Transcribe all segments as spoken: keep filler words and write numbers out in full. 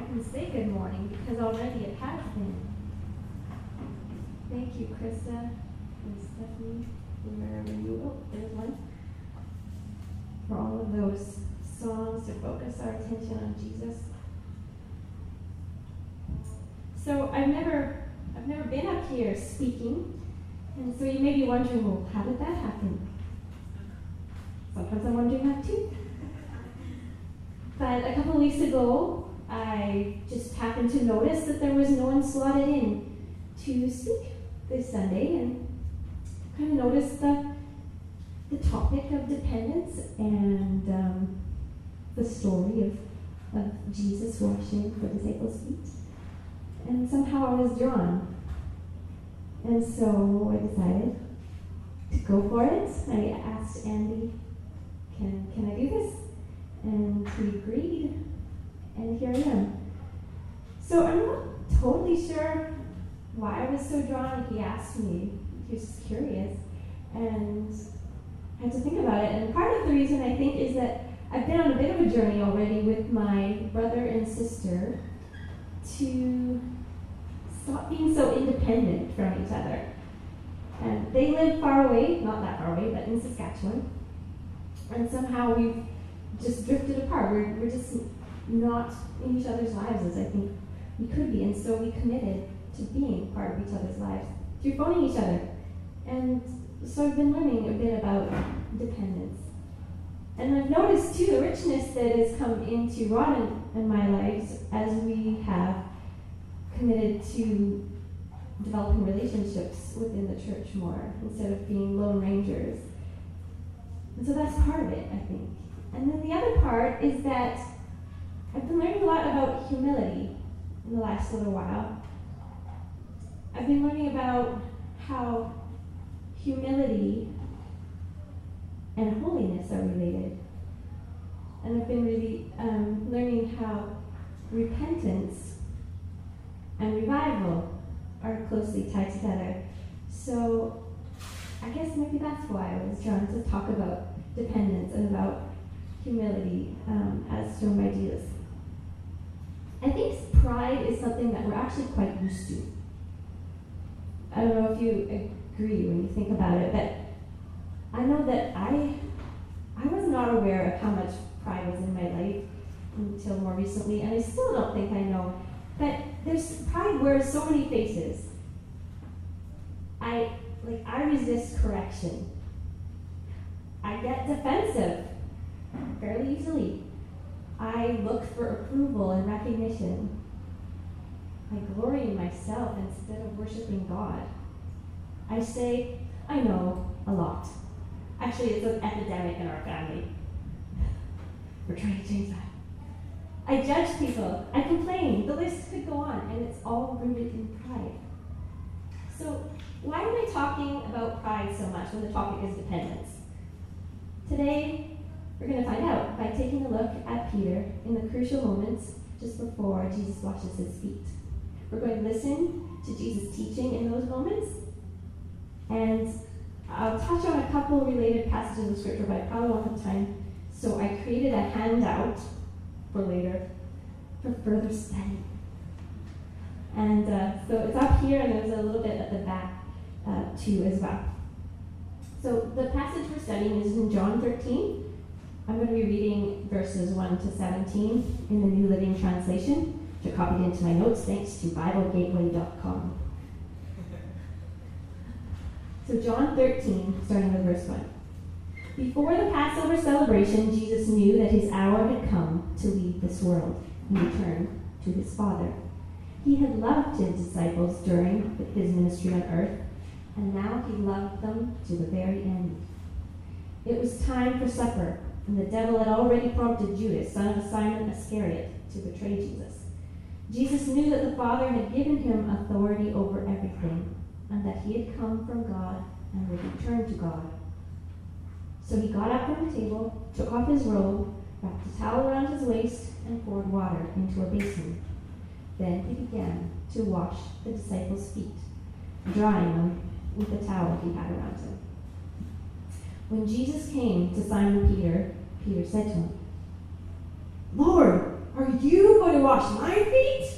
can say good morning because already it has been. Thank you, Krista and Stephanie, and wherever you, oh, there's one, for all of those songs to focus our attention on Jesus. So I've never, I've never been up here speaking, and so you may be wondering, well, how did that happen? Sometimes I'm wondering that too. But a couple of weeks ago, I just happened to notice that there was no one slotted in to speak this Sunday, and kind of noticed the, the topic of dependence and um, the story of, of Jesus washing the disciples' feet. And somehow I was drawn. And so I decided to go for it. I asked Andy, can, can I do this? And he agreed. And here I am. So I'm not totally sure why I was so drawn. He asked me. He was just curious. And I had to think about it. And part of the reason I think is that I've been on a bit of a journey already with my brother and sister to stop being so independent from each other. And they live far away, not that far away, but in Saskatchewan. And somehow we've just drifted apart. We're, we're just not in each other's lives as I think we could be. And so we committed to being part of each other's lives through phoning each other. And so I've been learning a bit about dependence. And I've noticed too the richness that has come into Ron and, and my lives as we have committed to developing relationships within the church more instead of being lone rangers. And so that's part of it, I think. And then the other part is that I've been learning a lot about humility in the last little while. I've been learning about how humility and holiness are related. And I've been really um, learning how repentance and revival are closely tied together. So I guess maybe that's why I was drawn to talk about dependence and about humility um, as shown by Jesus. I think pride is something that we're actually quite used to. I don't know if you agree when you think about it, but I know that I I was not aware of how much pride was in my life until more recently, and I still don't think I know. But there's pride wears so many faces. I like I resist correction. I get defensive fairly easily. I look for approval and recognition. I glory in myself instead of worshiping God. I say, I know a lot. Actually, it's an epidemic in our family. We're trying to change that. I judge people. I complain. The list could go on, and it's all rooted in pride. So why am I talking about pride so much when the topic is dependence? Today, we're going to find out by taking a look at Peter in the crucial moments just before Jesus washes his feet. We're going to listen to Jesus' teaching in those moments, and I'll touch on a couple related passages of Scripture, but I probably won't have time, so I created a handout for later for further study. And uh, so it's up here, and there's a little bit at the back uh, too as well. So the passage we're studying is in John thirteen. I'm going to be reading verses one to seventeen in the New Living Translation, which I copied into my notes thanks to Bible Gateway dot com. So John thirteen, starting with verse one. Before the Passover celebration, Jesus knew that his hour had come to leave this world and return to his Father. He had loved his disciples during his ministry on earth, and now he loved them to the very end. It was time for supper, and the devil had already prompted Judas, son of Simon Iscariot, to betray Jesus. Jesus knew that the Father had given him authority over everything, and that he had come from God and would return to God. So he got up from the table, took off his robe, wrapped a towel around his waist, and poured water into a basin. Then he began to wash the disciples' feet, drying them with the towel he had around him. When Jesus came to Simon Peter, Peter said to him, "Lord, are you going to wash my feet?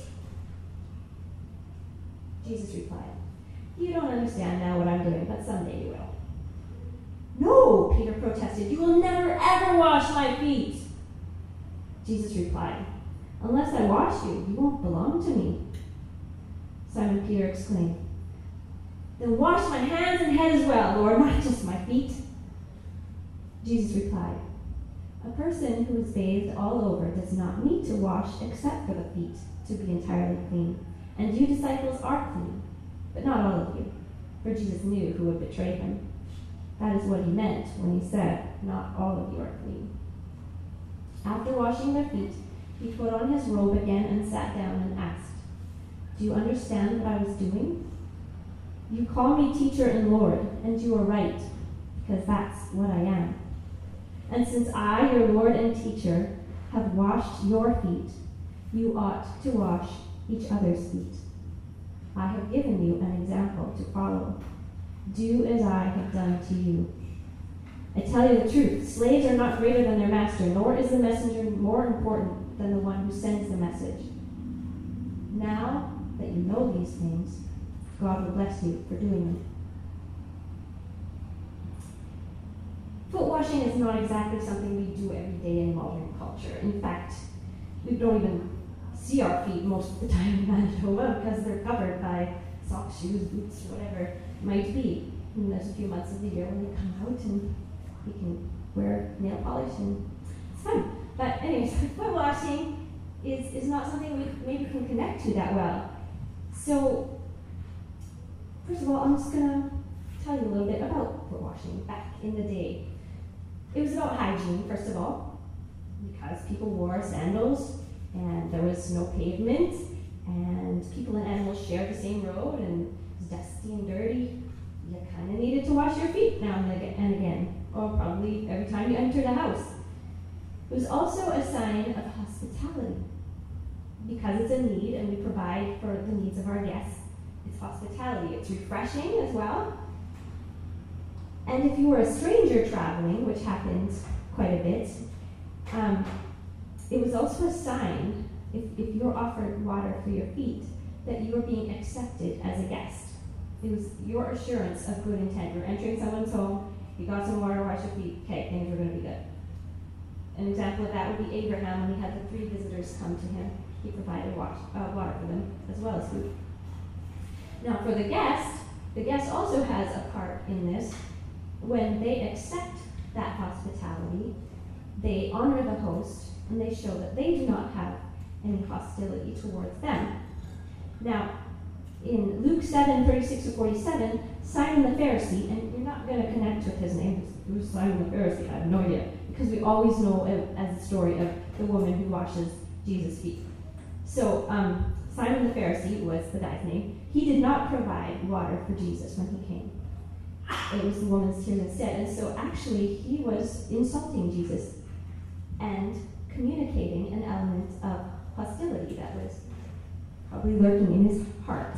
Jesus replied, you don't understand now what I'm doing, but someday you will. No, Peter protested, you will never ever wash my feet. Jesus replied, unless I wash you, you won't belong to me. Simon Peter exclaimed, then wash my hands and head as well, Lord, not just my feet. Jesus replied, a person who is bathed all over does not need to wash except for the feet to be entirely clean. And you disciples are clean, but not all of you. For Jesus knew who would betray him. That is what he meant when he said, not all of you are clean. After washing their feet, he put on his robe again and sat down and asked, do you understand what I was doing? You call me teacher and Lord, and you are right, because that's what I am. And since I, your Lord and teacher, have washed your feet, you ought to wash each other's feet. I have given you an example to follow. Do as I have done to you. I tell you the truth, slaves are not greater than their master, nor is the messenger more important than the one who sends the message. Now that you know these things, God will bless you for doing them. Foot washing is not exactly something we do every day in modern culture. In fact, we don't even see our feet most of the time in Manitoba because they're covered by socks, shoes, boots, whatever it might be. And there's a few months of the year when they come out and we can wear nail polish and it's fun. But anyways, foot washing is, is not something we maybe can connect to that well. So, first of all, I'm just going to tell you a little bit about foot washing back in the day. It was about hygiene, first of all, because people wore sandals and there was no pavement and people and animals shared the same road and it was dusty and dirty. You kind of needed to wash your feet now and again, or probably every time you entered a house. It was also a sign of hospitality. Because it's a need and we provide for the needs of our guests, it's hospitality. It's refreshing as well. And if you were a stranger traveling, which happens quite a bit, um, it was also a sign, if, if you were offered water for your feet, that you were being accepted as a guest. It was your assurance of good intent. You're entering someone's home, you got some water, wash your feet, okay, things are going to be good. An example of that would be Abraham when he had the three visitors come to him. He provided water, uh, water for them as well as food. Now for the guest, the guest also has a part in this. When they accept that hospitality, they honor the host and they show that they do not have any hostility towards them. Now, in Luke seven, thirty-six to forty-seven, Simon the Pharisee, and you're not going to connect with his name, who's Simon the Pharisee? I have no idea, because we always know it as the story of the woman who washes Jesus' feet. So, um, Simon the Pharisee was the guy's name. He did not provide water for Jesus when he came. It was the woman's tears instead. And so actually he was insulting Jesus and communicating an element of hostility that was probably lurking in his heart.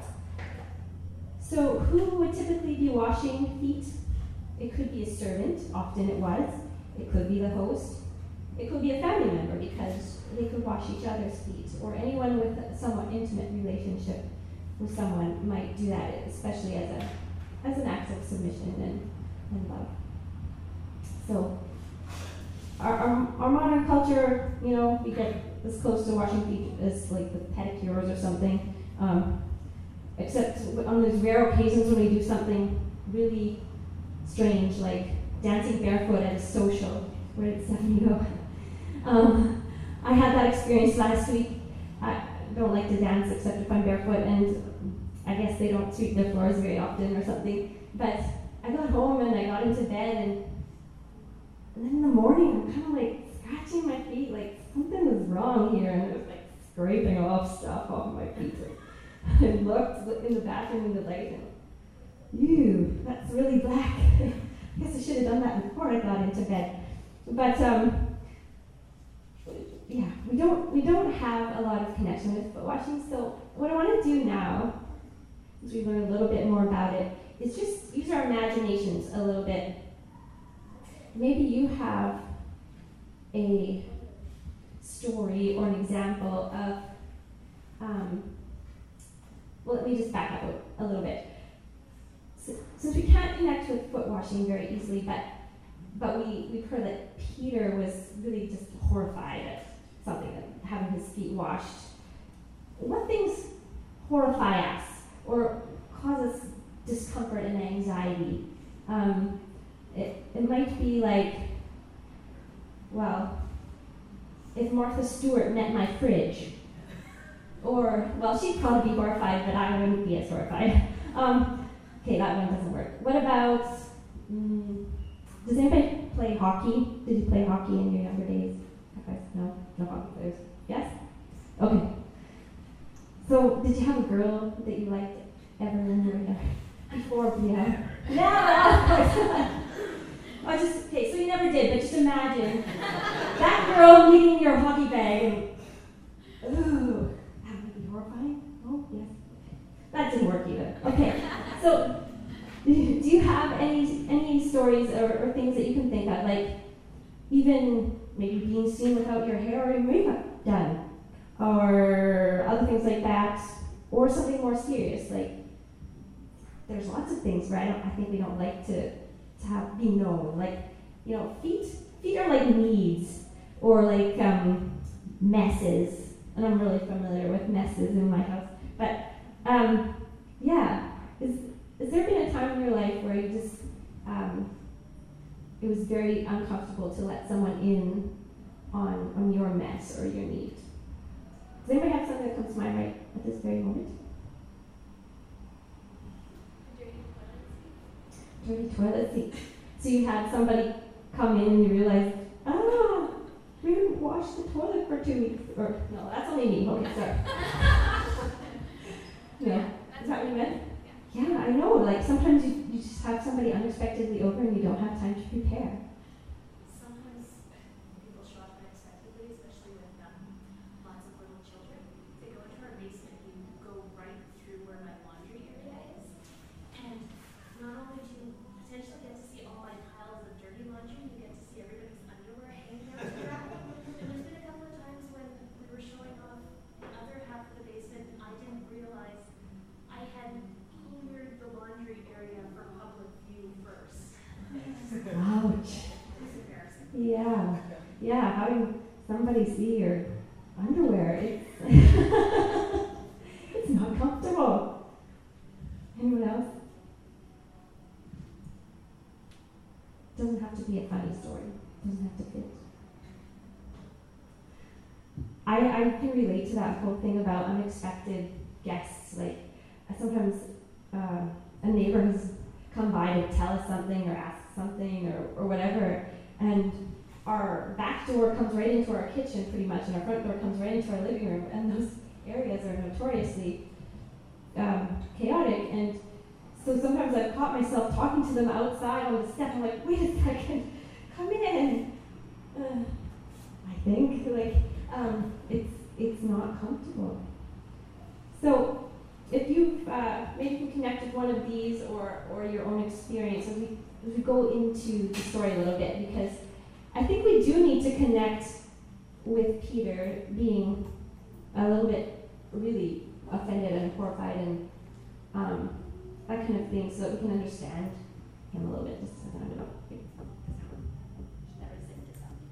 So who would typically be washing feet? It could be a servant, often it was. It could be the host. It could be a family member because they could wash each other's feet, or anyone with a somewhat intimate relationship with someone might do that, especially as a as an act of submission and, and love. So our, our our modern culture, you know, we get as close to washing feet as like the pedicures or something. Um, except on those rare occasions when we do something really strange, like dancing barefoot at a social. Where did Stephanie go? Um, I had that experience last week. I don't like to dance except if I'm barefoot, and I guess they don't sweep their floors very often or something. But I got home and I got into bed, and, and then in the morning I'm kind of like scratching my feet, like something was wrong here, and it was like scraping off stuff off my feet. Like, I looked in the bathroom in the light, and ew, that's really black. I guess I should have done that before I got into bed. But um, yeah, we don't we don't have a lot of connection with foot washing. So what I want to do now, as we learn a little bit more about it, is just use our imaginations a little bit. Maybe you have a story or an example of, um, well, let me just back up a, a little bit. So, since we can't connect with foot washing very easily, but but we, we've heard that Peter was really just horrified at something, like having his feet washed. What things horrify us or cause us discomfort and anxiety? Um, it, it might be like, well, if Martha Stewart met my fridge. Or, well, she'd probably be horrified, but I wouldn't be as horrified. Um, okay, that one doesn't work. What about, um, does anybody play hockey? Did you play hockey in your younger days? Okay, no? No hockey players? Yes? Okay. So, did you have a girl that you liked ever when you were younger? Before, yeah. No! Oh, just, okay, so you never did, but just imagine that girl meeting your hockey bag and, ooh, that would be horrifying. Oh, yes. That didn't work either. Okay, so do you have any any stories or, or things that you can think of, like even maybe being seen without your hair or your makeup done, or other things like that, or something more serious, like there's lots of things where I don't, I think we don't like to to have be known, like, you know, feet feet are like needs or like um, messes, and I'm really familiar with messes in my house. But um, yeah, is has there been a time in your life where you just um, it was very uncomfortable to let someone in on on your mess or your need? Does anybody have something that comes to mind right at this very moment? Dirty toilet seat. So you had somebody come in and you realized, ah, we didn't wash the toilet for two weeks. Or, no, that's only me. Okay, sorry. No, is that what you meant? Yeah, I know. Like, sometimes you, you just have somebody unexpectedly over and you don't have time to prepare. Sometimes people show up unexpectedly, especially with um, lots of little children. They go into our basement, you go right through where my laundry area is. And not only do you potentially get to see all my piles of dirty laundry, you get to see everybody's underwear hanging out the rack. And there's been a couple of times when we were showing off the other half of the basement, and I didn't realize I had cleared the laundry area for public view first. Ouch. It's embarrassing. Yeah. Yeah, having somebody see your underwear, it's, it's not comfortable. Anyone else? Doesn't have to be a funny story. Doesn't have to fit. I, I can relate to that whole thing about unexpected guests. Like, I sometimes uh, a neighbor has come by to tell us something or ask something or, or whatever, and our back door comes right into our kitchen pretty much, and our front door comes right into our living room, and those areas are notoriously um, chaotic. And so sometimes I've caught myself talking to them outside on the step. I'm like, wait a second, come in. Uh, I think like um, it's it's not comfortable. So if you've uh, maybe you can connect with one of these or or your own experience as we as we go into the story a little bit, because I think we do need to connect with Peter being a little bit really offended and horrified and um, that kind of thing, so that we can understand him a little bit. Just a second, I'm gonna should never sit this up.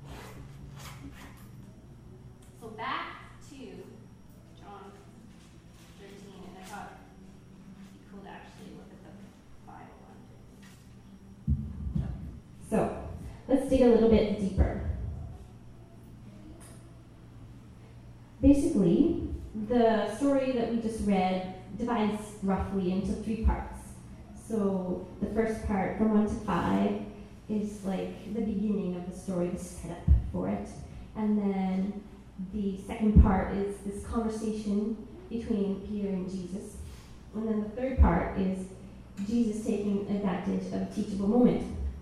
So back to John thirteen, and I thought it'd be cool to actually look at the Bible on it. So let's dig a little bit deeper. Basically, the story that we just read divides roughly into three parts. So the first part, from one to five, is like the beginning of the story, the setup for it. And then the second part is this conversation between Peter and Jesus. And then the third part is Jesus taking advantage of a teachable moment.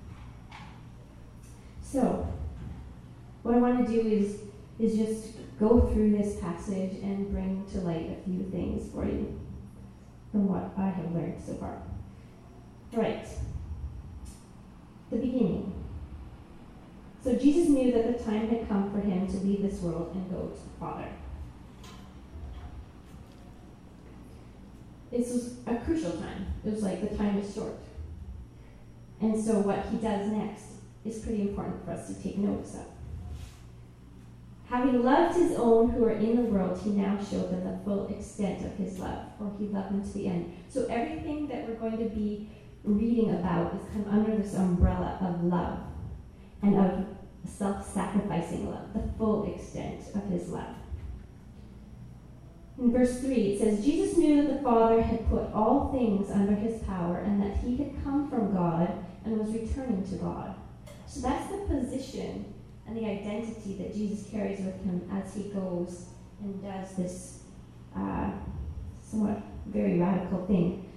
So what I want to do is, is just go through this passage and bring to light a few things for you from what I have learned so far. All right, the beginning. So Jesus knew that the time had come for him to leave this world and go to the Father. This was a crucial time. It was like the time is short. And so what he does next is pretty important for us to take notice of. Having loved his own who are in the world, he now showed them the full extent of his love, or he loved them to the end. So everything that we're going to be reading about is kind of under this umbrella of love and of self-sacrificing love, the full extent of his love. In verse three, it says, Jesus knew that the Father had put all things under his power and that he had come from God and was returning to God. So that's the position and the identity that Jesus carries with him as he goes and does this uh, somewhat very radical thing.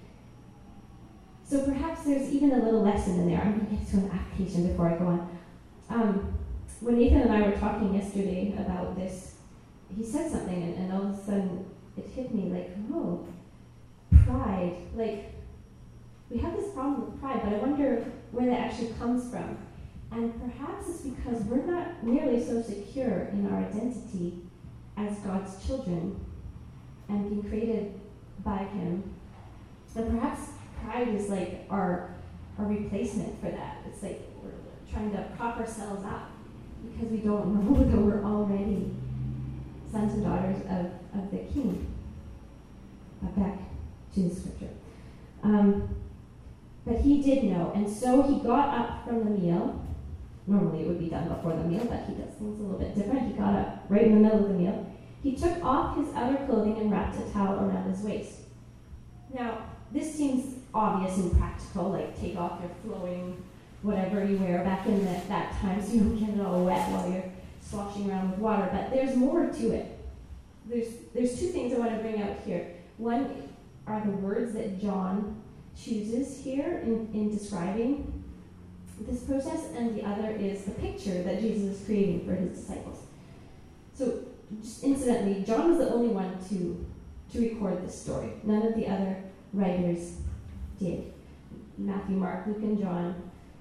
So perhaps there's even a little lesson in there. I'm going to get to an application before I go on. Um, when Nathan and I were talking yesterday about this, he said something, and, and all of a sudden it hit me like, oh, pride. Like, we have this problem with pride, but I wonder where that actually comes from. And perhaps it's because we're not nearly so secure in our identity as God's children and being created by him. And perhaps pride is like our, our replacement for that. It's like we're trying to prop ourselves up because we don't know that we're already sons and daughters of, of the King. Uh, back to the scripture. Um, but he did know, and so he got up from the meal. Normally it would be done before the meal, but he does things a little bit different. He got up right in the middle of the meal. He took off his outer clothing and wrapped a towel around his waist. Now, this seems obvious and practical, like take off your flowing whatever you wear back in the, that time so you don't get it all wet while you're sloshing around with water. But there's more to it. There's, there's two things I want to bring out here. One are the words that John chooses here in, in describing this process, and the other is the picture that Jesus is creating for his disciples. So, just incidentally, John was the only one to, to record this story. None of the other writers did. Matthew, Mark, Luke, and John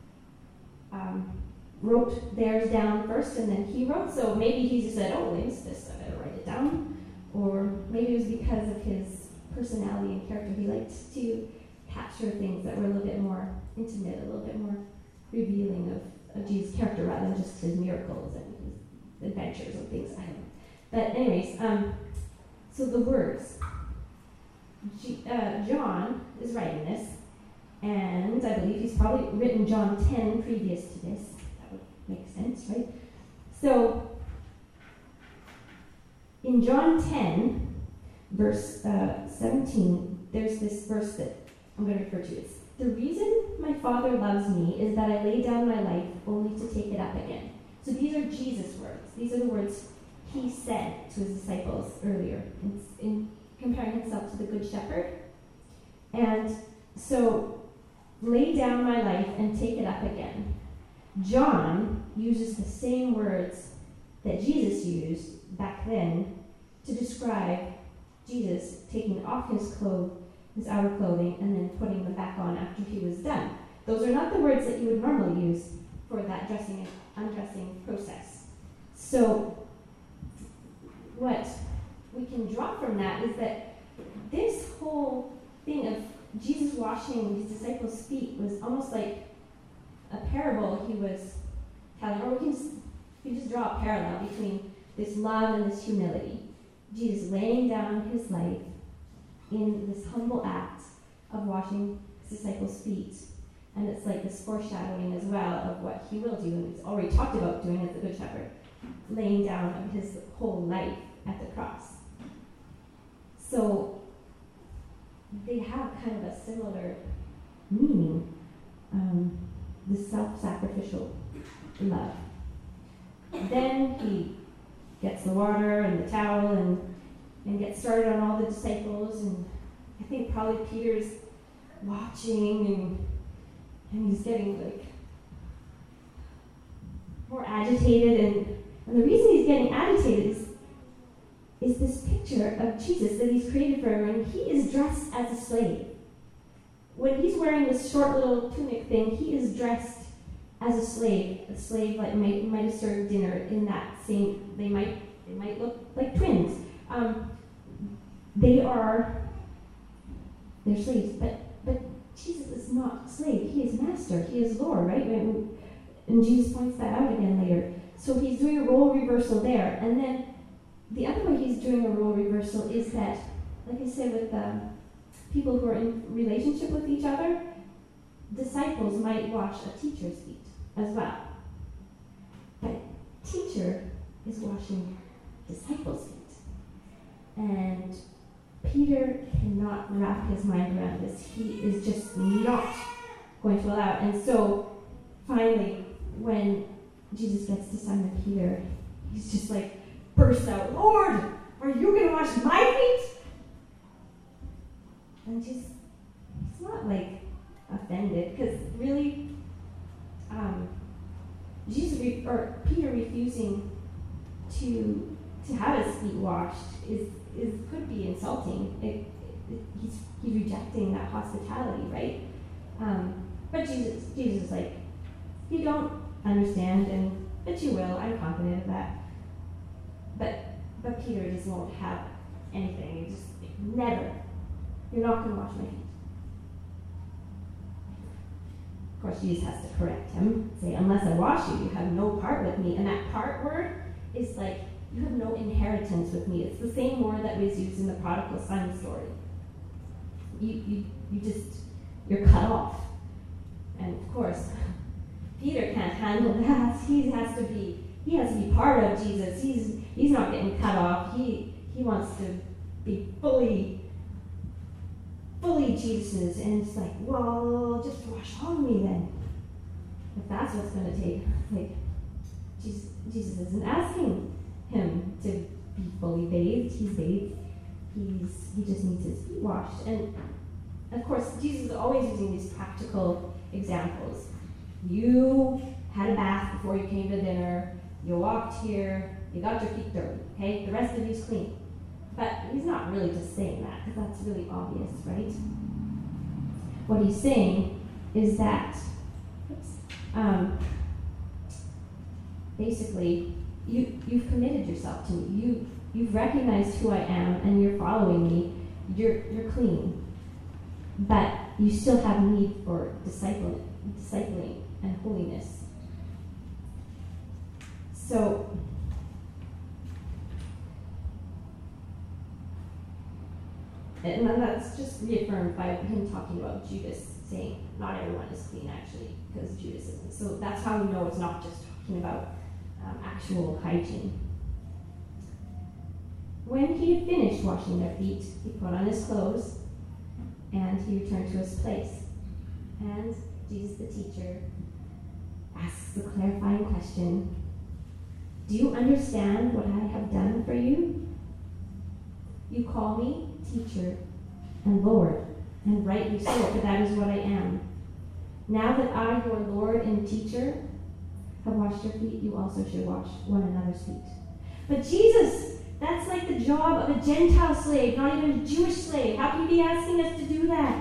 um, wrote theirs down first, and then he wrote. So maybe he just said, oh, I missed this, I better write it down. Or maybe it was because of his personality and character. He liked to capture things that were a little bit more intimate, a little bit more revealing of, of Jesus' character rather than just his miracles and his adventures and things. I don't know. But anyways, um, so the words. G- uh, John is writing this, and I believe he's probably written John ten previous to this. That would make sense, right? So, in John ten, verse uh, seventeen, there's this verse that I'm going to refer to. It's, the reason my Father loves me is that I lay down my life only to take it up again. So these are Jesus' words. These are the words he said to his disciples earlier in, in comparing himself to the Good Shepherd. And so, lay down my life and take it up again. John uses the same words that Jesus used back then to describe Jesus taking off his clothes, his outer clothing, and then putting them back on after he was done. Those are not the words that you would normally use for that dressing and undressing process. So, what we can draw from that is that this whole thing of Jesus washing his disciples' feet was almost like a parable he was telling, or we can just, we can just draw a parallel between this love and this humility. Jesus laying down his life in this humble act of washing his disciples' feet. And it's like this foreshadowing as well of what he will do, and he's already talked about doing as the Good Shepherd, laying down of his whole life at the cross. So they have kind of a similar meaning, um, the self-sacrificial love. Then he gets the water and the towel and, and gets started on all the disciples, and I think probably Peter's watching, and, and he's getting like more agitated, and, and the reason he's getting agitated is is this picture of Jesus that he's created for him, and he is dressed as a slave. When he's wearing this short little tunic thing, he is dressed as a slave, a slave like might might have served dinner in that same. They might they might look like twins. Um, they are they're slaves, but but Jesus is not slave. He is master. He is Lord, right? And, and Jesus points that out again later. So he's doing a role reversal there, and then the other way he's doing a role reversal is that, like I said, with um, people who are in relationship with each other, disciples might wash a teacher's feet as well. But teacher is washing disciples' feet. And Peter cannot wrap his mind around this. He is just not going to allow it. And so, finally, when Jesus gets to Simon Peter, he's just like, bursts out, Lord, are you going to wash my feet? And just, he's not like offended, because really, um, Jesus re- or Peter refusing to to have his feet washed is is could be insulting. It, it, he's he's rejecting that hospitality, right? Um, but Jesus Jesus is like, you don't understand, and but you will. I'm confident of that. But but Peter just won't have anything. He just never. You're not going to wash my feet. Of course, Jesus has to correct him, say, unless I wash you, you have no part with me. And that part word is like, you have no inheritance with me. It's the same word that was used in the prodigal son story. You, you, you just, you're cut off. And of course, Peter can't handle that. He has to be, he has to be part of Jesus. He's, he's not getting cut off. He, he wants to be fully fully Jesus, and it's like, well, just wash on me then. If that's what's going to take, like, Jesus, Jesus isn't asking him to be fully bathed. He's bathed. He's he just needs his feet washed. And of course, Jesus is always using these practical examples. You had a bath before you came to dinner. You walked here. You got your feet dirty. Okay, the rest of you's clean. But he's not really just saying that, because that's really obvious, right? What he's saying is that, oops, um, basically, you, you've committed yourself to me. You, you've recognized who I am, and you're following me. You're, you're clean. But you still have need for discipling, discipling and holiness. So, and then that's just reaffirmed by him talking about Judas, saying not everyone is clean, actually, because Judas isn't. So that's how we know it's not just talking about um, actual hygiene. When he had finished washing their feet, he put on his clothes, and he returned to his place. And Jesus, the teacher, asks the clarifying question, do you understand what I have done for you? You call me teacher and Lord, and rightly so, for that is what I am. Now that I, your Lord and teacher, have washed your feet, you also should wash one another's feet. But Jesus, that's like the job of a Gentile slave, not even a Jewish slave. How can you be asking us to do that?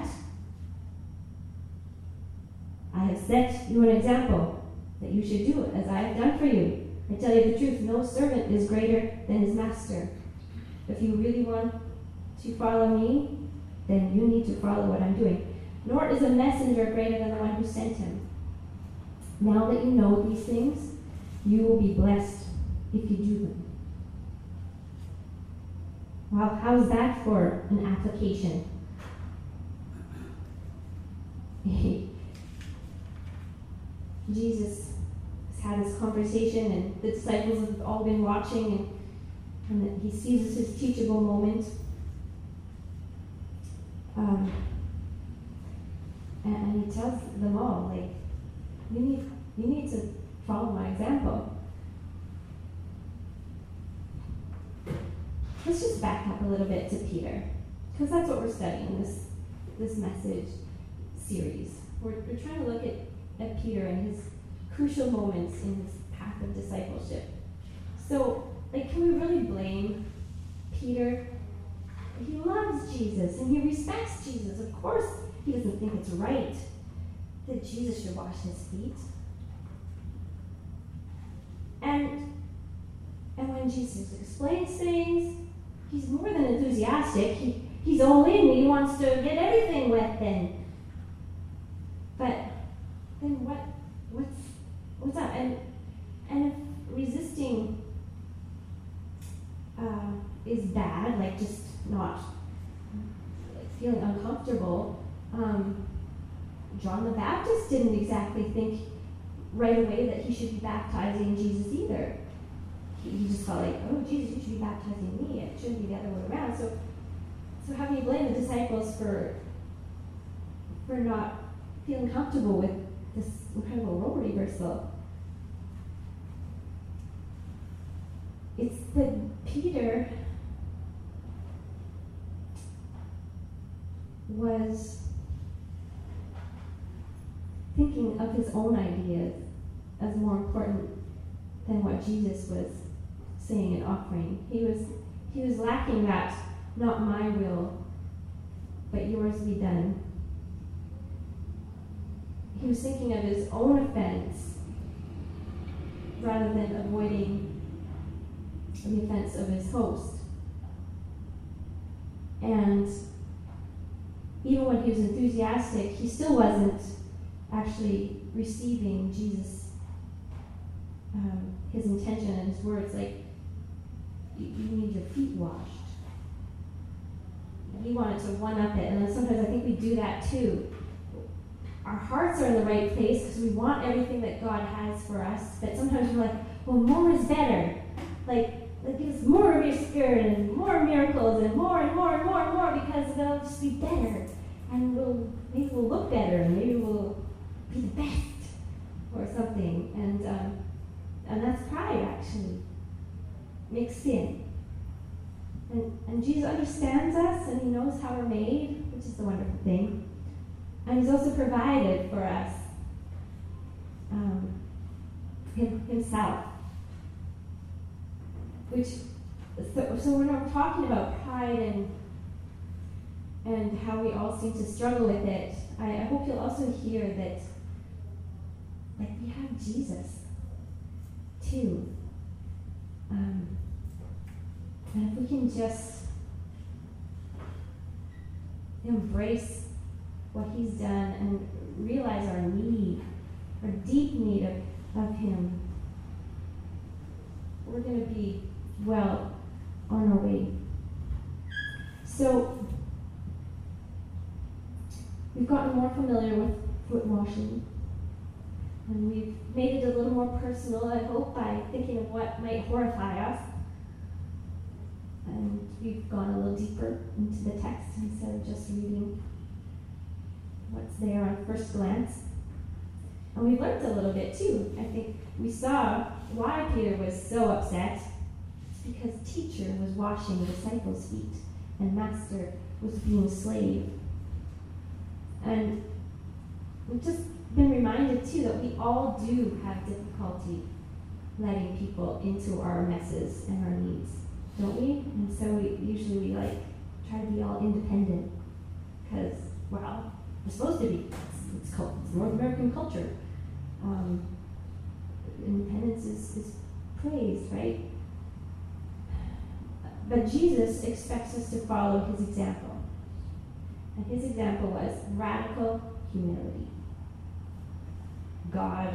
I have set you an example that you should do it as I have done for you. I tell you the truth, no servant is greater than his master. If you really want to follow me, then you need to follow what I'm doing. Nor is a messenger greater than the one who sent him. Now that you know these things, you will be blessed if you do them. Well, how's that for an application? Jesus has had this conversation, and the disciples have all been watching, and, and he seizes his teachable moment. Um, and, and he tells them all, like, you need, you need to follow my example. Let's just back up a little bit to Peter, because that's what we're studying in this, this message series. We're, we're trying to look at, at Peter and his crucial moments in his path of discipleship. So, like, can we really blame Peter? He loves Jesus and he respects Jesus. Of course, he doesn't think it's right that Jesus should wash his feet. And, and when Jesus explains things, he's more than enthusiastic. He, he's all in. He wants to get everything wet then. But then what? What's what's up? And and if resisting uh, is bad, like just not like feeling uncomfortable, um, John the Baptist didn't exactly think right away that he should be baptizing Jesus either. He, he just felt like, oh, Jesus, you should be baptizing me. It shouldn't be the other way around. So, so how can you blame the disciples for for not feeling comfortable with this incredible role reversal? It's that Peter was thinking of his own ideas as more important than what Jesus was saying and offering. He was he was lacking that, not my will, but yours be done. He was thinking of his own offense rather than avoiding the offense of his host. And even when he was enthusiastic, he still wasn't actually receiving Jesus, um, his intention and his words, like, you, you need your feet washed. He wanted to one-up it, and then sometimes I think we do that too. Our hearts are in the right place because we want everything that God has for us, but sometimes we're like, well, more is better. Like, like give us more of your spirit and more miracles and more and more and more and more, because they'll just be better. And we'll maybe we'll look better, and maybe we'll be the best or something. And um, and that's pride, actually, mixed in. And, and Jesus understands us, and he knows how we're made, which is the wonderful thing. And he's also provided for us um, him, himself. Which, so, so when we're talking about pride and and how we all seem to struggle with it, I, I hope you'll also hear that, like, we have Jesus, too. Um, and if we can just embrace what he's done and realize our need, our deep need of, of him, we're going to be well on our way. So, we've gotten more familiar with foot washing, and we've made it a little more personal, I hope, by thinking of what might horrify us. And we've gone a little deeper into the text instead of just reading what's there on first glance. And we learned a little bit too. I think we saw why Peter was so upset. It's because teacher was washing the disciples' feet and master was being a slave. And we've just been reminded too that we all do have difficulty letting people into our messes and our needs, don't we? And so we usually we like try to be all independent because, well, we're supposed to be. It's, it's, called, it's North American culture. Um, independence is, is praised, right? But Jesus expects us to follow his example. And his example was radical humility. God,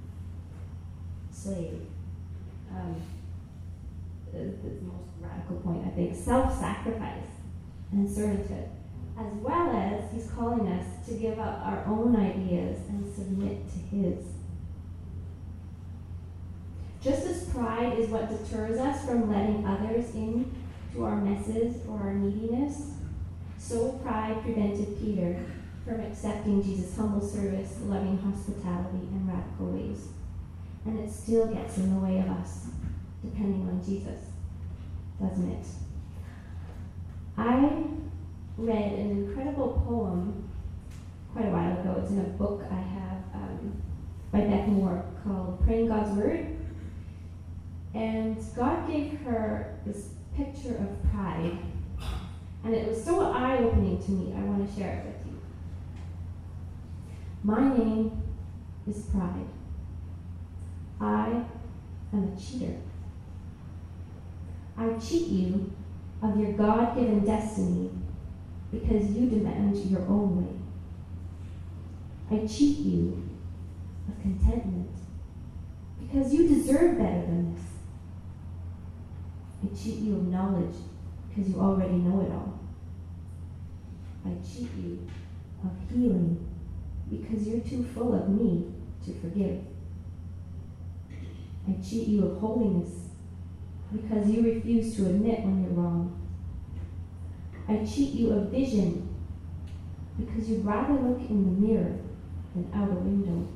slave. Um, the, the most radical point, I think. Self-sacrifice and servanthood. As well as he's calling us to give up our own ideas and submit to his. Just as pride is what deters us from letting others in to our messes or our neediness, so pride prevented Peter from accepting Jesus' humble service, loving hospitality, and radical ways. And it still gets in the way of us, depending on Jesus, doesn't it? I read an incredible poem quite a while ago. It's in a book I have um, by Beth Moore called Praying God's Word. And God gave her this picture of pride. And it was so eye-opening to me, I want to share it with you. My name is pride. I am a cheater. I cheat you of your God-given destiny because you demand your own way. I cheat you of contentment because you deserve better than this. I cheat you of knowledge because you already know it all. I cheat you of healing because you're too full of me to forgive. I cheat you of holiness because you refuse to admit when you're wrong. I cheat you of vision because you'd rather look in the mirror than out a window.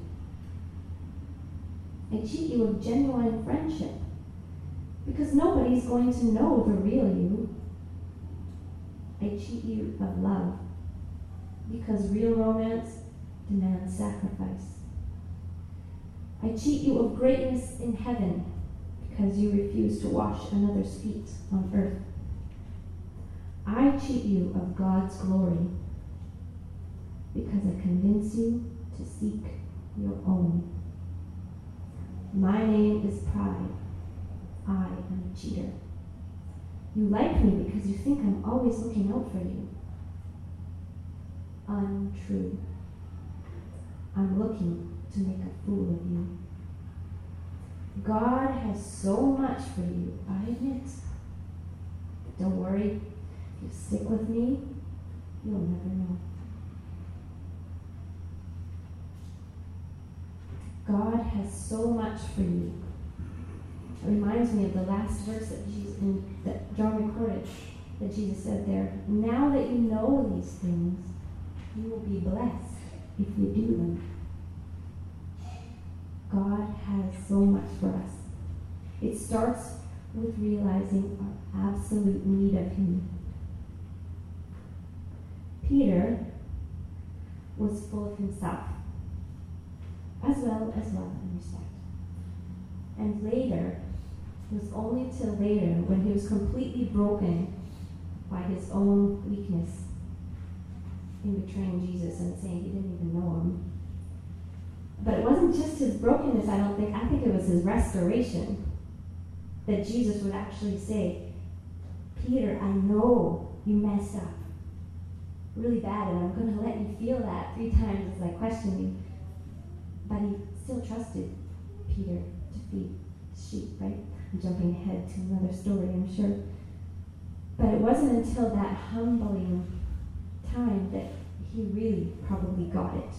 I cheat you of genuine friendship because nobody's going to know the real you. I cheat you of love because real romance demands sacrifice. I cheat you of greatness in heaven because you refuse to wash another's feet on earth. I cheat you of God's glory because I convince you to seek your own. My name is pride. I am a cheater. You like me because you think I'm always looking out for you. Untrue. I'm looking to make a fool of you. God has so much for you, I admit. But don't worry, if you stick with me, you'll never know. God has so much for you. It reminds me of the last verse that Jesus, in, that John recorded, that Jesus said there, now that you know these things, you will be blessed if you do them. God has so much for us. It starts with realizing our absolute need of Him. Peter was full of himself, as well as love and respect. And later, it was only till later, when he was completely broken by his own weakness in betraying Jesus and saying he didn't even know him. But it wasn't just his brokenness, I don't think. I think it was his restoration that Jesus would actually say, Peter, I know you messed up really bad, and I'm going to let you feel that three times as I question you. But he still trusted Peter to feed sheep, right? I'm jumping ahead to another story, I'm sure. But it wasn't until that humbling time that he really probably got it.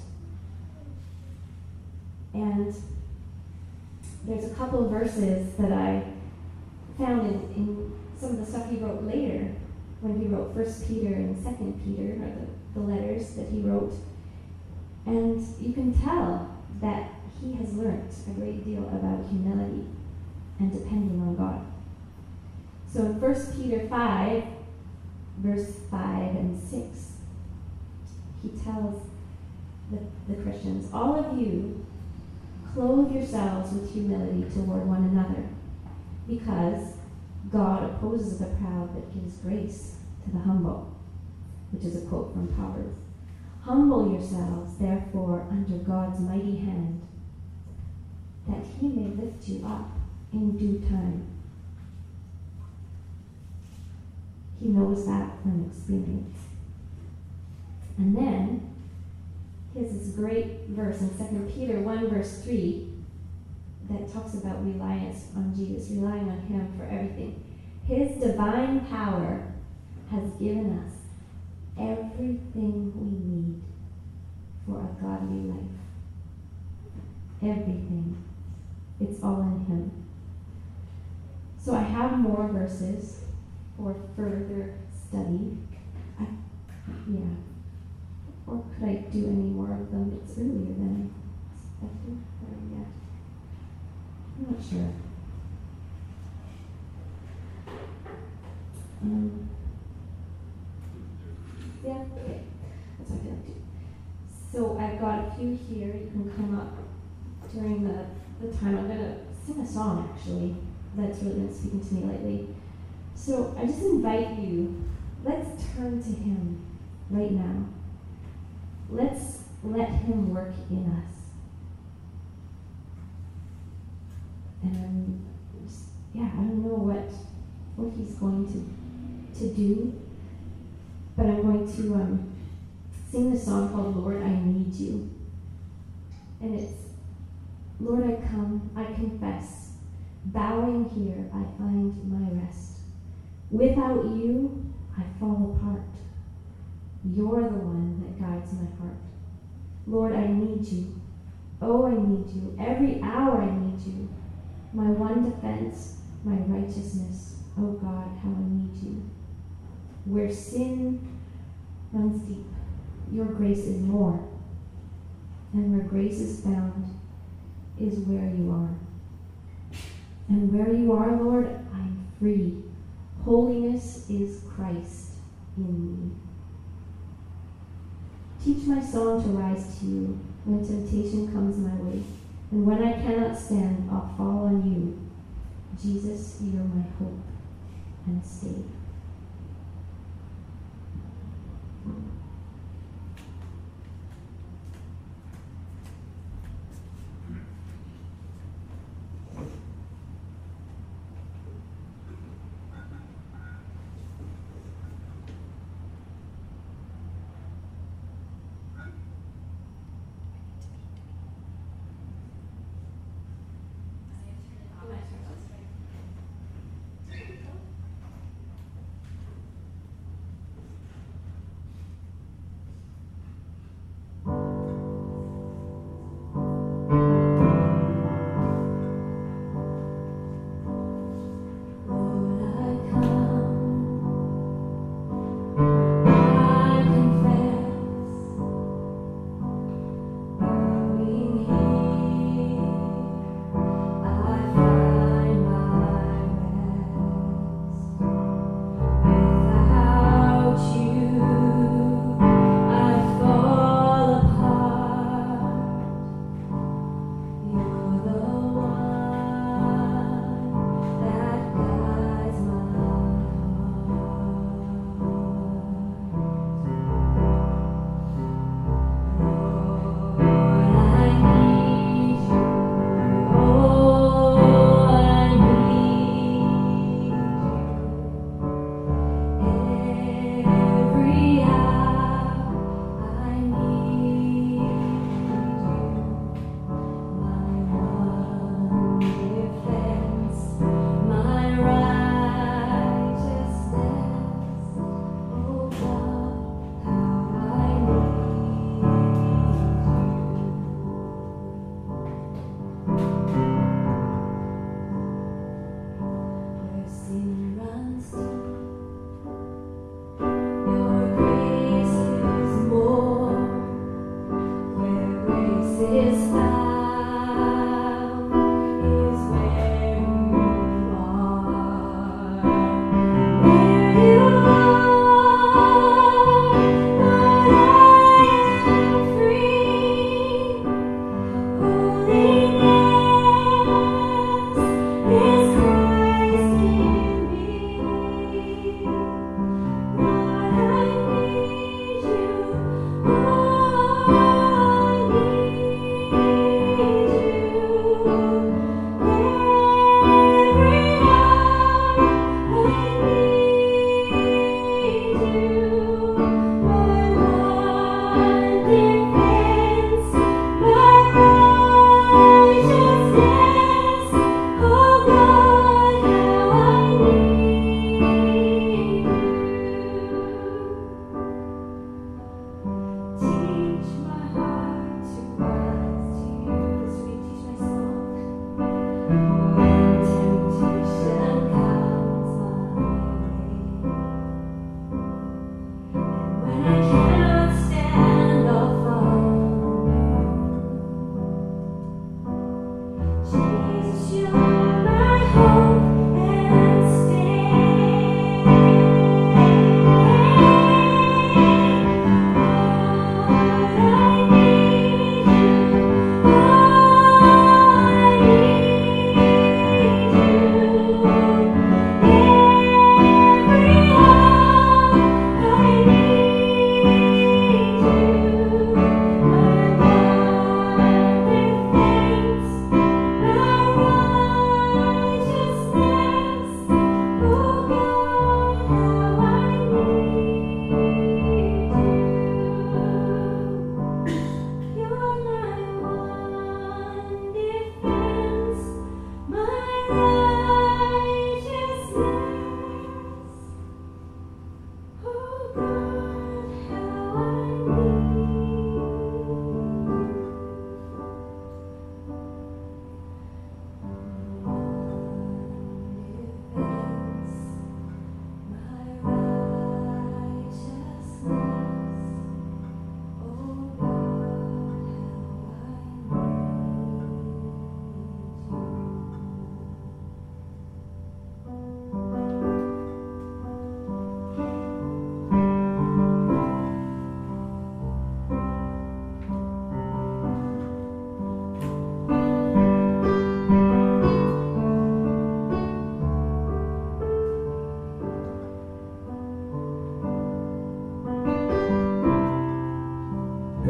And there's a couple of verses that I found in, in some of the stuff he wrote later, when he wrote First Peter and Second Peter, or the, the letters that he wrote. And you can tell that he has learned a great deal about humility and depending on God. So in First Peter five, verse five and six, he tells the, the Christians, all of you clothe yourselves with humility toward one another, because God opposes the proud but gives grace to the humble, which is a quote from Proverbs. Humble yourselves, therefore, under God's mighty hand, that he may lift you up in due time. He knows that from experience. And then, here's this great verse in Second Peter one, verse three, that talks about reliance on Jesus, relying on him for everything. His divine power has given us everything we need for a godly life. Everything. It's all in him. So I have more verses for further study. I, yeah. Or could I do any more of them? It's earlier than I expected. Or yeah. I'm not sure. Um, yeah, okay. That's what I feel like doing. So I've got a few here. You can come up during the, the time. I'm going to sing a song, actually, that's really been speaking to me lately. So I just invite you, let's turn to him right now. Let's let him work in us. and I'm just, yeah, I don't know what what he's going to to do, but I'm going to um, sing the song called Lord, I Need You. And it's, Lord, I come, I confess, bowing here I find my rest. Without you, I fall apart. You're the one that guides my heart. Lord, I need you. Oh, I need you. Every hour I need you. My one defense, my righteousness. Oh God, how I need you. Where sin runs deep, your grace is more. And where grace is found is where you are. And where you are, Lord, I'm free. Holiness is Christ in me. Teach my song to rise to you when temptation comes my way. And when I cannot stand, I'll fall on you. Jesus, you're my hope and stay.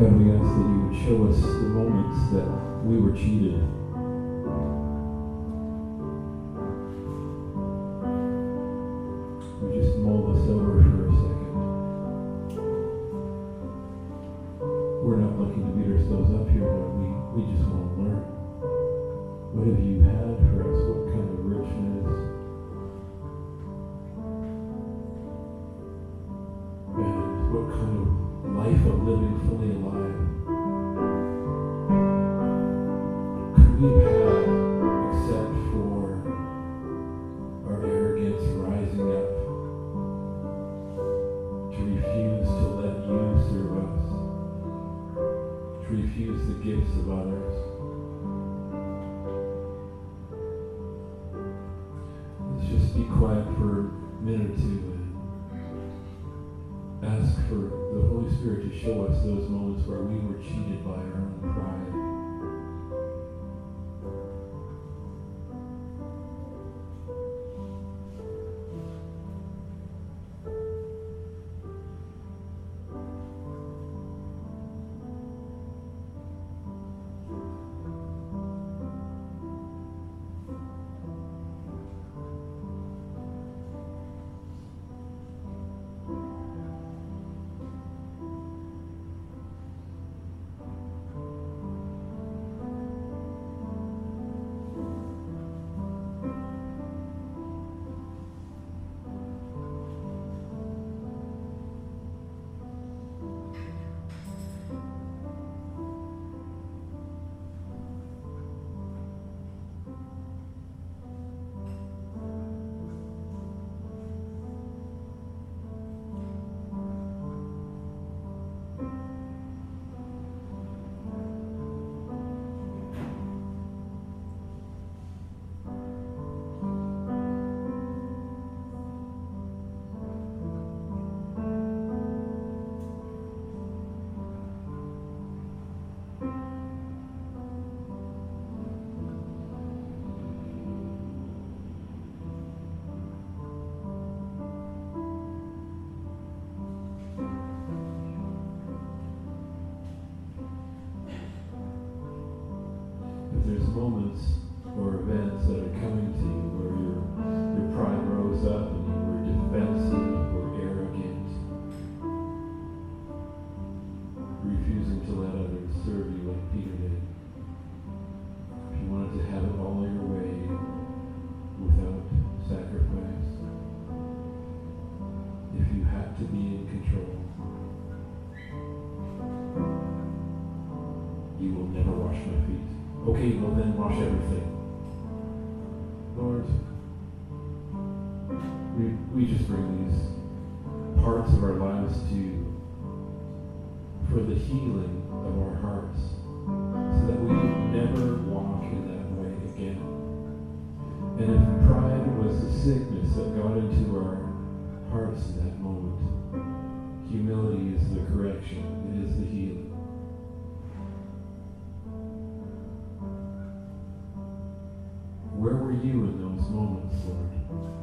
God, we ask that you would show us the moments that we were cheated. We just mull this over for a second. We're not looking to beat ourselves up here, but we, we just want to learn. What have you had for us? What kind of richness? And what kind of life of living fully alive could we have had except for our arrogance rising up to refuse to let you serve us, to refuse the gifts of others? Let's just be quiet for a minute or two and ask for the Holy Spirit to show us those moments where we were cheated by our own pride. There's moments or events that are coming to you where your your pride rose up and you were defensive or arrogant, refusing to let others serve you like Peter did. If you wanted to have it all your way without sacrifice, if you had to be in control, you will never wash my feet. Okay, well then wash everything. Lord, we, we just bring these parts of our lives to you for the healing of our hearts so that we never walk in that way again. And if pride was the sickness that got into our hearts in that moment, humility is the correction, it is the healing. Where were you in those moments, Lord?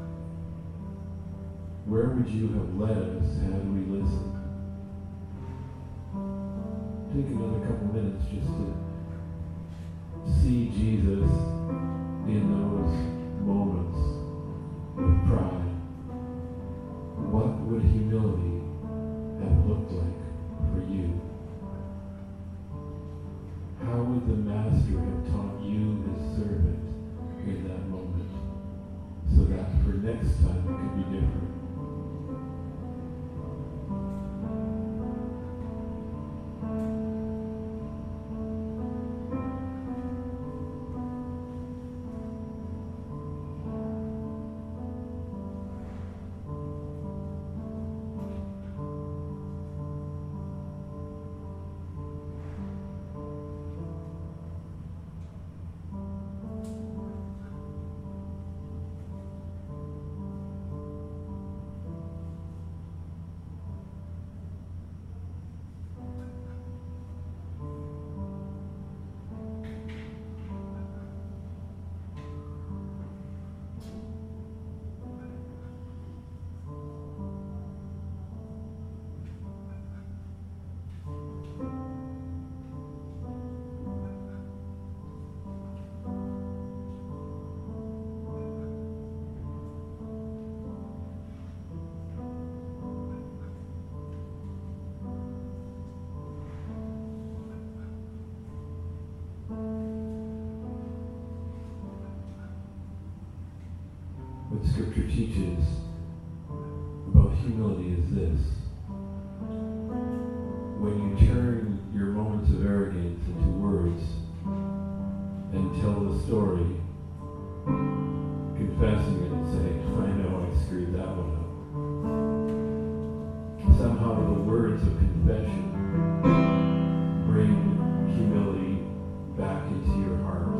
Where would you have led us had we listened? Take another couple minutes just to see Jesus in those moments of pride. What would humility have looked like for you? How would the Master have taught you, his servant, in that moment, so that for next time it could be different? what Scripture teaches about humility is this. When you turn your moments of arrogance into words and tell the story, confessing it and saying, I know I screwed that one up. Somehow the words of confession bring humility back into your heart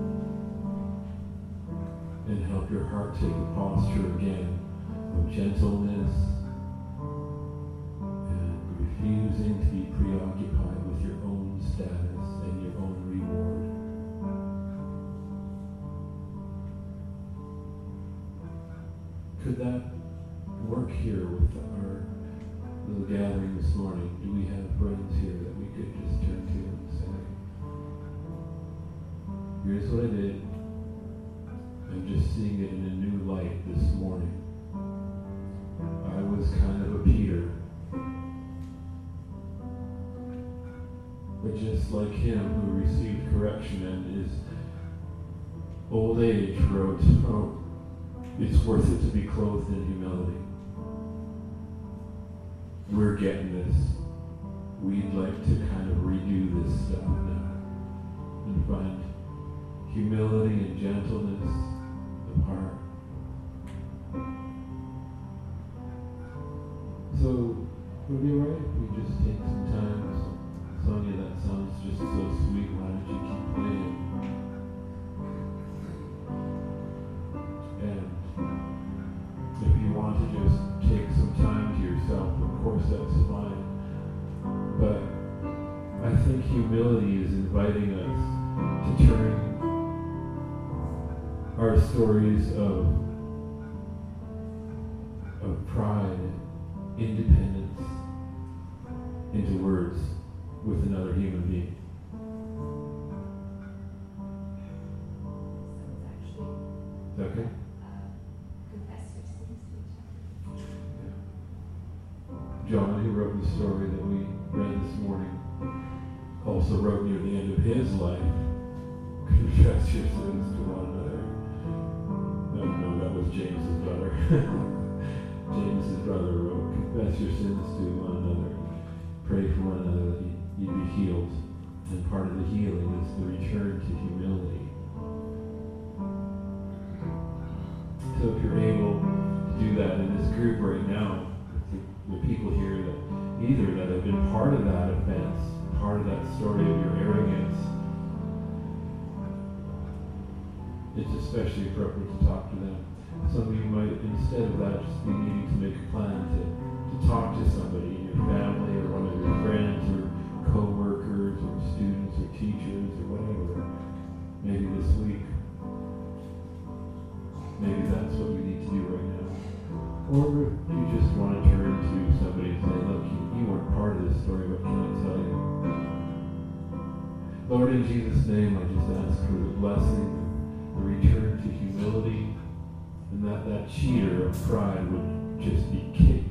and help your heart take a posture again of gentleness and refusing to be preoccupied with your own status and your own reward. Could that work here with our little gathering this morning? Do we have friends here that we could just turn to and say, here's what I did. I'm just seeing it in a new light this morning. I was kind of a Peter. But just like him who received correction and his old age wrote, oh, it's worth it to be clothed in humility. We're getting this. We'd like to kind of redo this stuff now and find humility and gentleness of heart. So, would it be alright if we just take some time? Sonia, that sounds just so sweet. Why don't you keep playing? And if you want to just take some time to yourself, of course that's fine. But I think humility is inviting us to turn our stories of, of pride, independence, into words with another human being. Is that okay? John, who wrote the story that we read this morning, also wrote near the end of his life, confess your sins to one another. No, no, that was James's brother. James's brother wrote, confess your sins to one another. Pray for one another that you be healed. And part of the healing is the return to humility. So if you're able to do that in this group right now, the people here that either that have been part of that offense, part of that story of your arrogance, it's especially appropriate to talk to them. Some of you might, instead of that, just be needing to make a plan to, to talk to somebody in your family or one of your friends or co-workers or students or teachers or whatever. Maybe this week. Maybe that's what you need to do right now. Or if you just want to turn to somebody and say, look, you, you weren't part of this story, what can I tell you? Lord, in Jesus' name, I just ask for the blessing, the return to humility, and that that cheater of pride would just be kicked